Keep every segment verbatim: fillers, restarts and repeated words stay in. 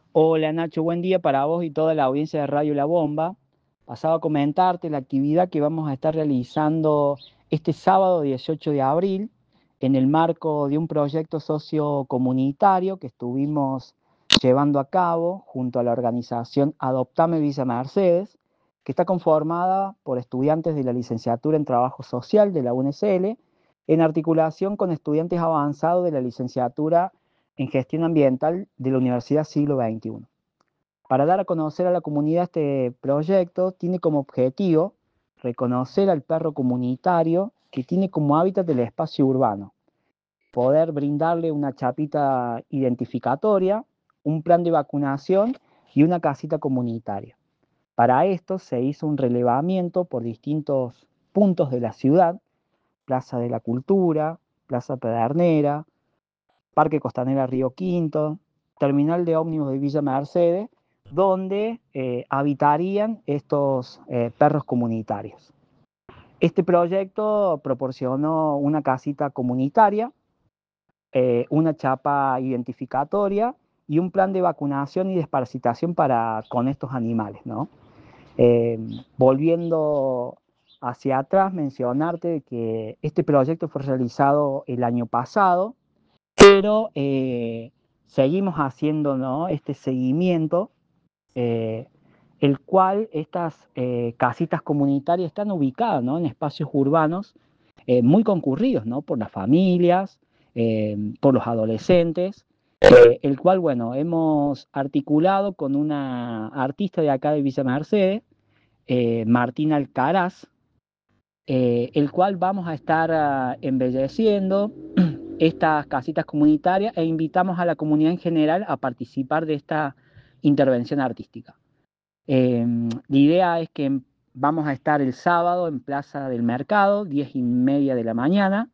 Hola Nacho, buen día para vos y toda la audiencia de Radio La Bomba. Pasaba a comentarte la actividad que vamos a estar realizando este sábado dieciocho de abril en el marco de un proyecto sociocomunitario que estuvimos llevando a cabo junto a la organización Adoptame Villa Mercedes, que está conformada por estudiantes de la licenciatura en Trabajo Social de la U N S L, en articulación con estudiantes avanzados de la licenciatura en Gestión Ambiental de la Universidad Siglo veintiuno. Para dar a conocer a la comunidad este proyecto, tiene como objetivo reconocer al perro comunitario que tiene como hábitat el espacio urbano, poder brindarle una chapita identificatoria, un plan de vacunación y una casita comunitaria. Para esto se hizo un relevamiento por distintos puntos de la ciudad: Plaza de la Cultura, Plaza Pedernera, Parque Costanera Río Quinto, Terminal de ómnibus de Villa Mercedes, donde eh, habitarían estos eh, perros comunitarios. Este proyecto proporcionó una casita comunitaria, eh, una chapa identificatoria y un plan de vacunación y desparasitación para, con estos animales, ¿no? Eh, volviendo hacia atrás, mencionarte que este proyecto fue realizado el año pasado, pero eh, seguimos haciendo, ¿no?, este seguimiento, eh, el cual estas eh, casitas comunitarias están ubicadas, ¿no?, en espacios urbanos eh, muy concurridos, ¿no?, por las familias, eh, por los adolescentes, eh, el cual, bueno, hemos articulado con una artista de acá de Villa Mercedes, eh, Martina Alcaraz, eh, el cual vamos a estar uh, embelleciendo estas casitas comunitarias e invitamos a la comunidad en general a participar de esta intervención artística. Eh, la idea es que vamos a estar el sábado en Plaza del Mercado, diez y media de la mañana,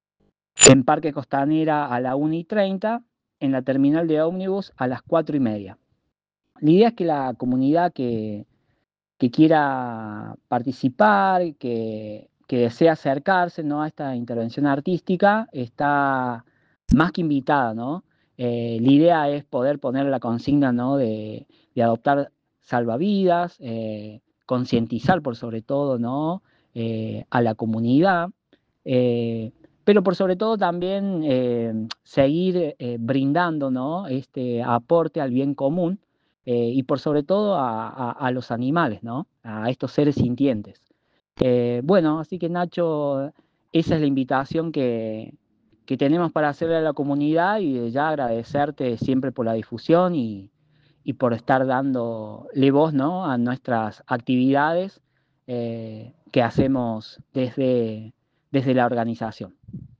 en Parque Costanera a la una y treinta, en la terminal de ómnibus a las cuatro y media. La idea es que la comunidad que, que quiera participar, que, que desea acercarse, ¿no?, a esta intervención artística, está más que invitada, ¿no? Eh, la idea es poder poner la consigna, ¿no?, de, de adoptar salvavidas, eh, concientizar por sobre todo, ¿no?, eh, a la comunidad, eh, pero por sobre todo también eh, seguir eh, brindando, ¿no?, este aporte al bien común, eh, y por sobre todo a, a, a los animales, ¿no?, a estos seres sintientes. Eh, bueno, así que Nacho, esa es la invitación que, que tenemos para hacerle a la comunidad, y ya agradecerte siempre por la difusión y, y por estar dándole voz, ¿no?, a nuestras actividades eh, que hacemos desde, desde la organización.